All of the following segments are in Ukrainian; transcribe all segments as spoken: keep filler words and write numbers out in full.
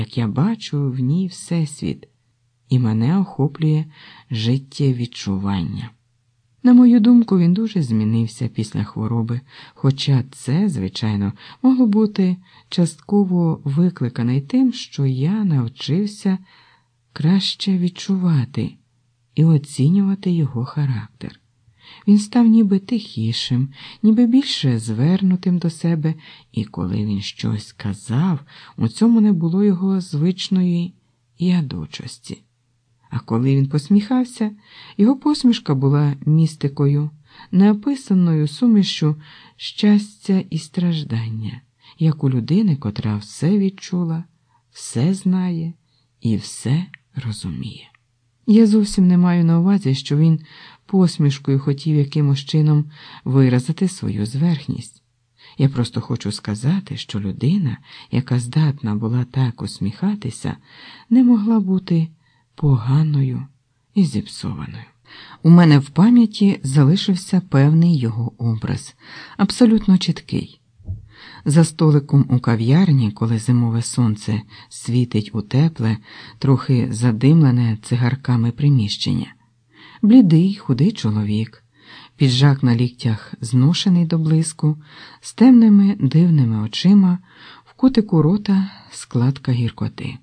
як я бачу в ній всесвіт, і мене охоплює життєвідчування. На мою думку, він дуже змінився після хвороби, хоча це, звичайно, могло бути частково викликане й тим, що я навчився краще відчувати і оцінювати його характер. Він став ніби тихішим, ніби більше звернутим до себе, і коли він щось казав, у цьому не було його звичної ядочості. А коли він посміхався, його посмішка була містикою, неописаною сумішю щастя і страждання, як у людини, котра все відчула, все знає і все розуміє. Я зовсім не маю на увазі, що він посмішкою хотів якимось чином виразити свою зверхність. Я просто хочу сказати, що людина, яка здатна була так усміхатися, не могла бути поганою і зіпсованою. У мене в пам'яті залишився певний його образ, абсолютно чіткий. За столиком у кав'ярні, коли зимове сонце світить у тепле, трохи задимлене цигарками приміщення. Блідий, худий чоловік, піджак на ліктях зношений до блиску, з темними дивними очима, в кутику рота складка гіркоти.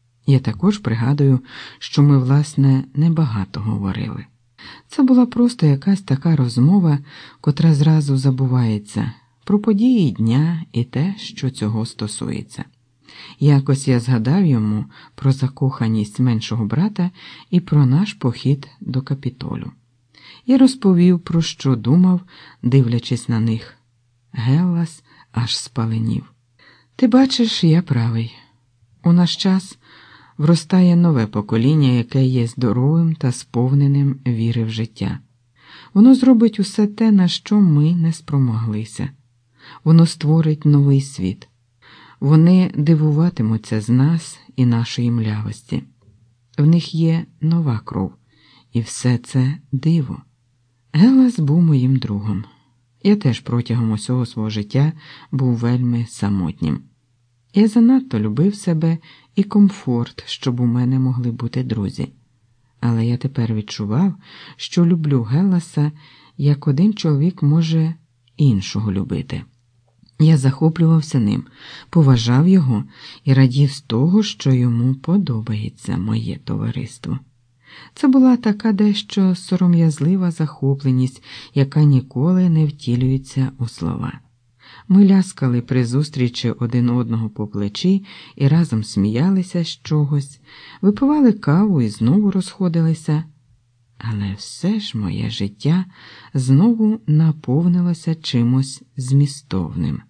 Я також пригадую, що ми, власне, небагато говорили. Це була просто якась така розмова, котра зразу забувається, про події дня і те, що цього стосується. Якось я згадав йому про закоханість меншого брата і про наш похід до Капітолю. Я розповів, про що думав, дивлячись на них. Геллас аж спаленів. Ти бачиш, я правий. У наш час вростає нове покоління, яке є здоровим та сповненим віри в життя. Воно зробить усе те, на що ми не спромоглися. Воно створить новий світ. Вони дивуватимуться з нас і нашої млявості. В них є нова кров, і все це диво. Геллас був моїм другом. Я теж протягом усього свого життя був вельми самотнім. Я занадто любив себе і комфорт, щоб у мене могли бути друзі. Але я тепер відчував, що люблю Гелласа, як один чоловік може іншого любити. Я захоплювався ним, поважав його і радів з того, що йому подобається моє товариство. Це була така дещо сором'язлива захопленість, яка ніколи не втілюється у слова. Ми ляскали при зустрічі один одного по плечі і разом сміялися з чогось, випивали каву і знову розходилися. Але все ж моє життя знову наповнилося чимось змістовним.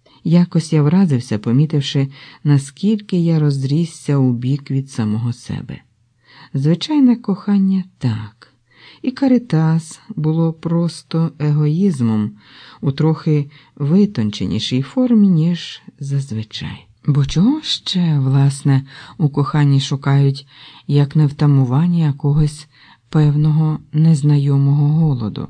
Якось я вразився, помітивши, наскільки я розрісся у бік від самого себе. Звичайне кохання – так. І Каритас було просто егоїзмом у трохи витонченішій формі, ніж зазвичай. Бо чого ще, власне, у коханні шукають, як не втамування якогось певного незнайомого голоду?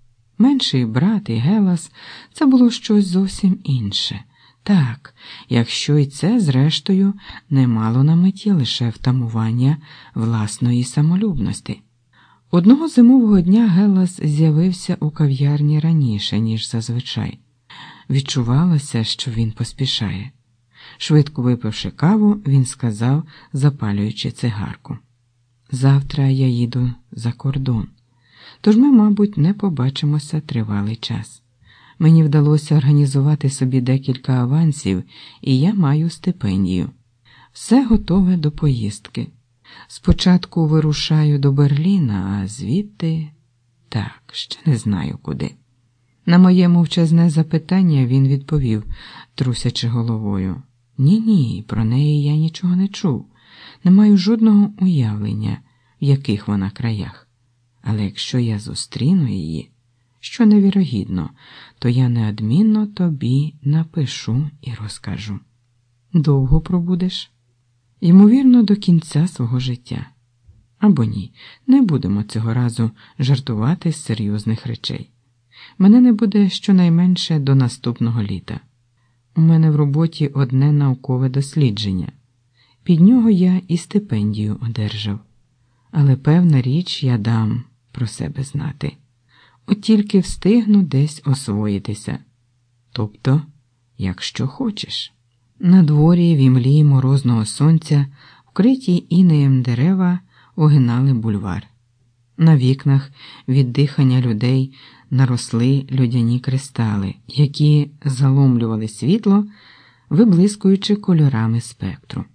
Менший брат і Геллас – це було щось зовсім інше. Так, якщо й це, зрештою, не мало на меті лише втамування власної самолюбності. Одного зимового дня Геллас з'явився у кав'ярні раніше, ніж зазвичай. Відчувалося, що він поспішає. Швидко випивши каву, він сказав, запалюючи цигарку: «Завтра я їду за кордон, тож ми, мабуть, не побачимося тривалий час. Мені вдалося організувати собі декілька авансів, і я маю стипендію. Все готове до поїздки. Спочатку вирушаю до Берліна, а звідти... так, ще не знаю куди». На моє мовчазне запитання він відповів, трусячи головою: «Ні-ні, про неї я нічого не чув. Не маю жодного уявлення, в яких вона краях. Але якщо я зустріну її, що невірогідно, то я неодмінно тобі напишу і розкажу». «Довго пробудеш?» «Ймовірно, до кінця свого життя. Або ні, не будемо цього разу жартувати з серйозних речей. Мене не буде щонайменше до наступного літа. У мене в роботі одне наукове дослідження. Під нього я і стипендію одержав. Але певна річ я дам про себе знати. От тільки встигну десь освоїтися. Тобто, якщо хочеш. На дворі в імлі морозного сонця, вкриті інеєм дерева, огинали бульвар. На вікнах від дихання людей наросли людяні кристали, які заломлювали світло, виблискуючи кольорами спектру.